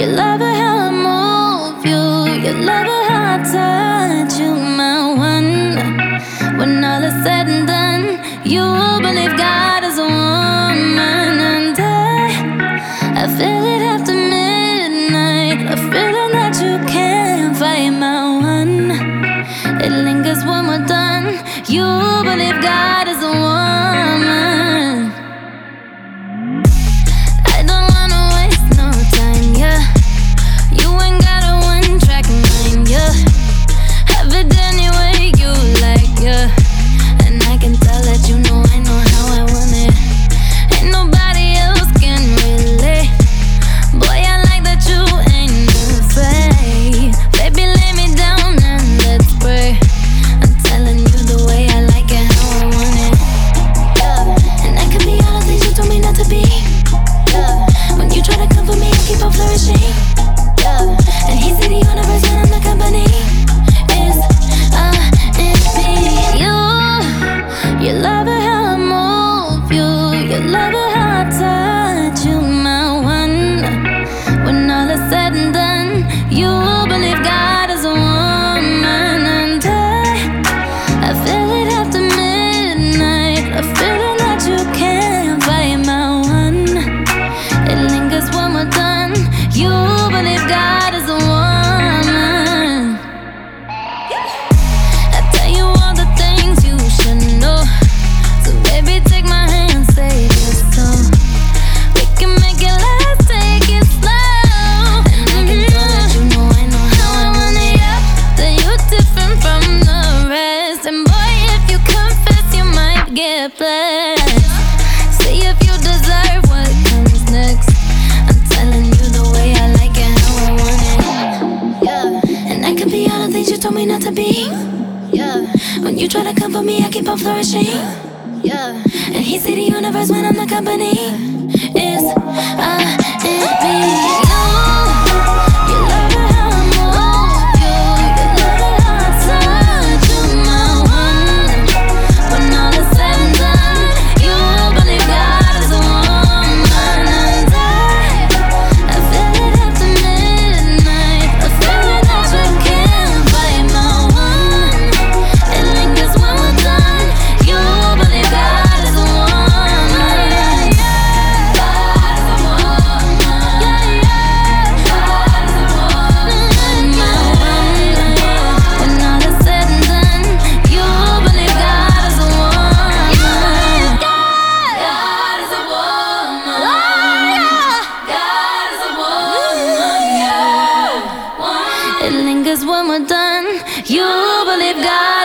You love it how I move you. You love it how I touch you, my one. When all is said and done, you believe God is a woman. And I feel it after midnight, a feeling that you can't fight, my one. It lingers when we're done. You believe God is a woman. I don't wanna waste no time, yeah. You ain't got a one-track mind, yeah. Have it any way you like, yeah. And I can tell that you know I know how I want it. Ain't nobody else can relate. Boy, I like that you ain't afraid. Baby, lay me down and let's pray. I'm telling you the way I like it, how I want it, yeah. And I can be all the things you told me not to be, yeah. When you try to come for me, I keep on flourishing, yeah. And he said the universe when I'm the company is me. You love it how I move you. You love it how I touch you, my one. When all is said and done, you believe God is a woman. And I feel it after midnight, a feeling that you can't fight, my one. It lingers when we're done. You believe God is a woman. I tell you all the things you should know. So baby, take my hand, save your soul. We can make it last, take it slow. And I can tell that you know I know how I want it, yeah. That you're different from the rest. And boy, if you confess, you might get blessed. See if you deserve what comes next. I'm telling you the way I like it, how I want it, yeah. And I can be all the things you told me not to be, yeah. When you try to come for me, I keep on flourishing, yeah. And he said the universe when I'm the company is me. You love it how I move you. You love it how I touch you, my one. When all is said and done, you believe God is a woman. And I feel it after midnight, a feeling that you can't fight, my one. It lingers when we're done. You believe God is a woman. God is a woman. Yeah, yeah. God is a woman. My one. When all is said and done, you believe God is a woman. God is a woman. God is a woman. Yeah. It lingers when we're done. You believe God.